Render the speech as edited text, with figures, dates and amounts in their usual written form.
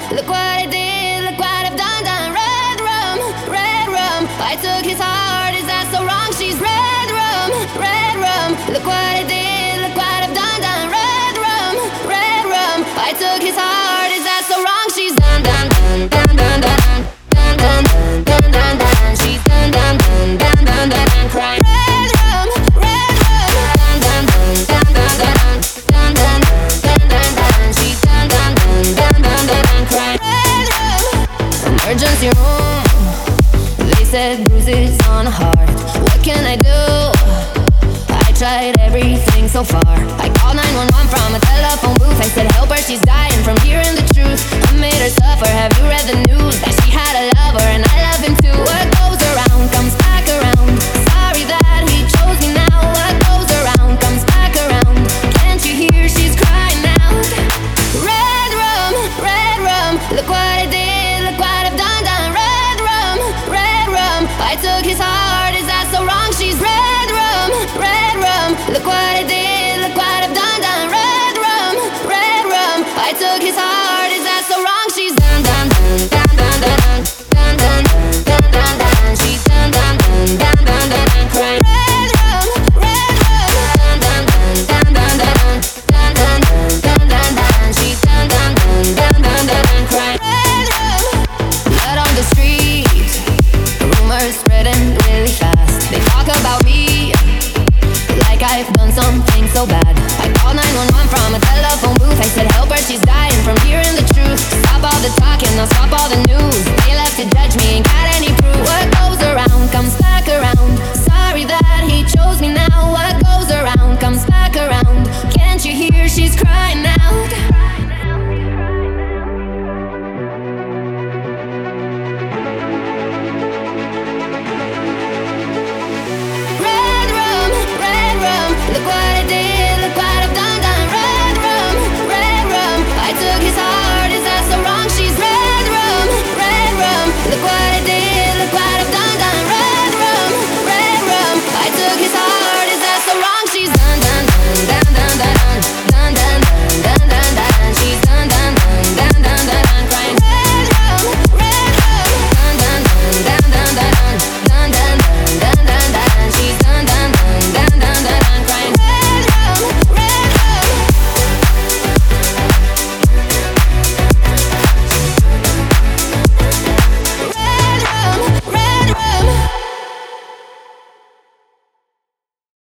look what I did, look what I've done, done. Red rum, I took his heart, is that so wrong? She's red rum, look what I did, look what I've done, done. Red rum, I took his heart, is that so wrong? She's done, done, done, done, done, done, done, done, done, done, done. She's done, done, done, done, done, done, done, crying. Red rum, done, done, done, done, done, done, done, done, done, done, done. She's done, done, done, done, done, done, done, crying. Red rum, emergency room. They said bruises on the heart. What can I do? I tried everything so far. I called 911 from a telephone booth. I said help her, she's dying from hearing the truth. I made her suffer, have you read the news? That she had a lover and I love him too. What goes around comes back around. Sorry that he chose me now. What goes around comes back around. Can't you hear she's crying out? Red rum, look what I did, look what I've done, done. Red rum, I took his heart, is that so wrong? She's red rum, look what I did, look what I've done, done. Red rum, I took his heart, is that so wrong? She's done, done, done, done, done, done, done, done, done, done. She's done, done, done, done, done, done, crying. Red rum, done, done, done, done, done, done, done, done, done, done. She's done, done, done, done, done, done, crying. Red rum, blood on the street, rumors spreading really fast. They talk about me like I've done something so bad. I called 911 from a telephone booth. I said help her, she's dying from hearing the truth. Stop all the talking, now stop all the news. They left to judge me, ain't got any proof. What goes around comes back around. Sorry that he chose me now. What goes around comes back around. Can't you hear she's crying now?